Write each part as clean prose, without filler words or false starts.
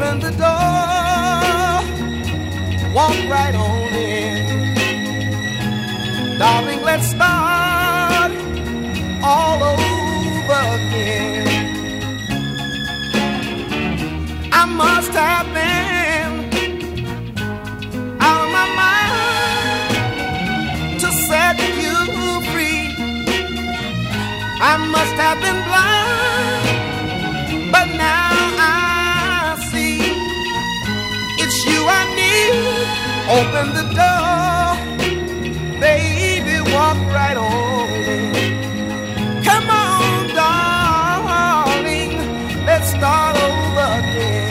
Open the door, walk right on in. Darling, let's start all over again. I must have been out of my mind to set you free. I must have been blind, but now I see it's you I need. Open the door, baby, walk right on in. Come on, darling, let's start over again.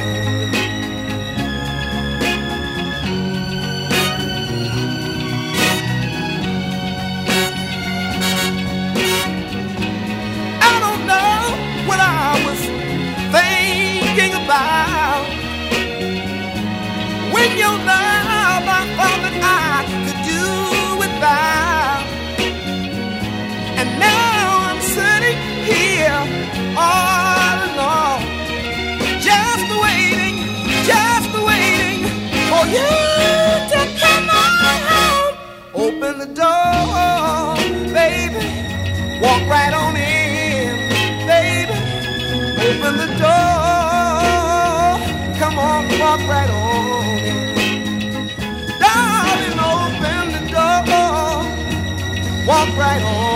I don't know what I was thinking about when your love I thought that I could do without. And now I'm sitting here all alone, just waiting for you to come on home. Open the door, baby, walk right on in, baby. Open the door, come on, walk right on in. Darling, open the door, walk right on.